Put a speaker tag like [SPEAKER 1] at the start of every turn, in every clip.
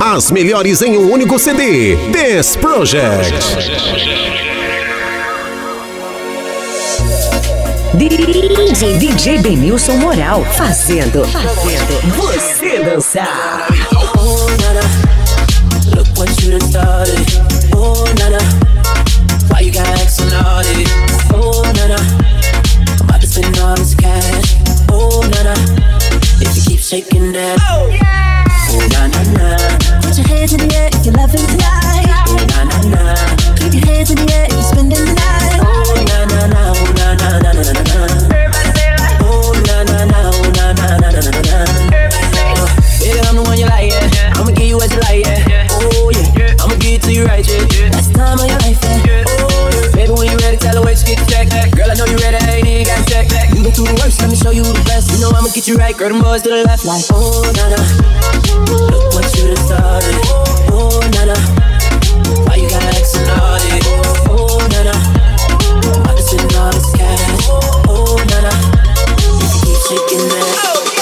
[SPEAKER 1] As melhores em um único CD. This Project.
[SPEAKER 2] DJ Benilson Moral fazendo você dançar.
[SPEAKER 3] Oh, nana, look what you done started. Oh, nana, why you gotta act so naughty? Oh, nana, I'm about to spend all this cash. Oh, nana, if you keep shaking that. Oh, yeah. Oh, na na na. Put your hands in the air if you're loving tonight. Oh, na na na. Keep your hands in the air if you're spending the night. Oh, na na na. Oh, na na na na na na. Everybody say it like. Oh, na na na. Oh, na na na na na na. Everybody say it. Baby, I'm the one you like, yeah. I'ma give you what you like, yeah. Oh, yeah. I'ma give it to you right, yeah. That's the time of your life, yeah. Oh, yeah. Baby, when you ready, tell her where you get the check. Girl, I know you ready, I ain't even got to check. You been through the worst, let me show you the best. You know I'ma get you right, girl, them boys to the left. Like, oh, na-na, look what you done started. Oh, na-na, why you gotta act so naughty? Oh, na-na, I'm about to spend all this cash. Oh, na-na, you can keep shaking that.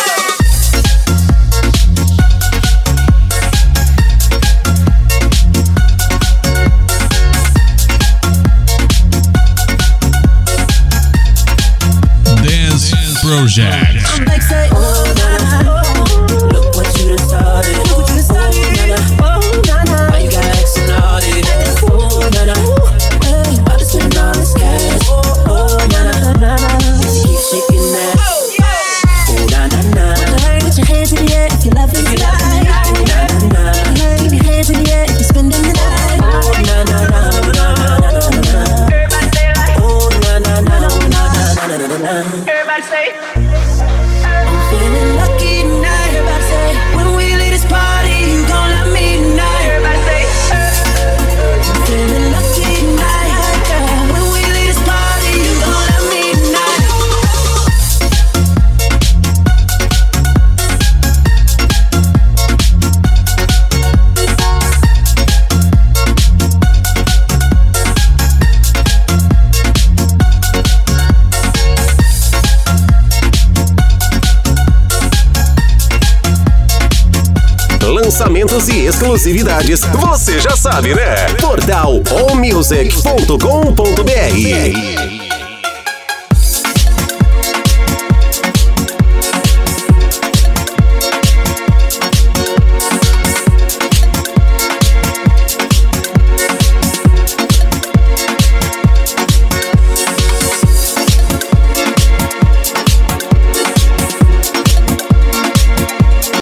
[SPEAKER 4] Project.
[SPEAKER 3] I'm like, say, oh, nana, look what you done started. Oh, nana, why you gotta act so naughty? Oh, nana, hey, about to spend all this cash. Oh, nana, you keep shaking that. Oh, nana, put your hands in the air if you love it tonight. Oh, nana, keep your hands in the air if you're spending the night. Oh, nana, everybody say it like. Oh, nana, everybody say. I'm feeling lucky tonight. Everybody say, when we leave this party, you gon' love me tonight. Everybody say, I'm feeling lucky tonight. When we leave this party, you gon' love me tonight.
[SPEAKER 1] Lançamentos e exclusividades, você já sabe, né? Portal allmusic.com.br.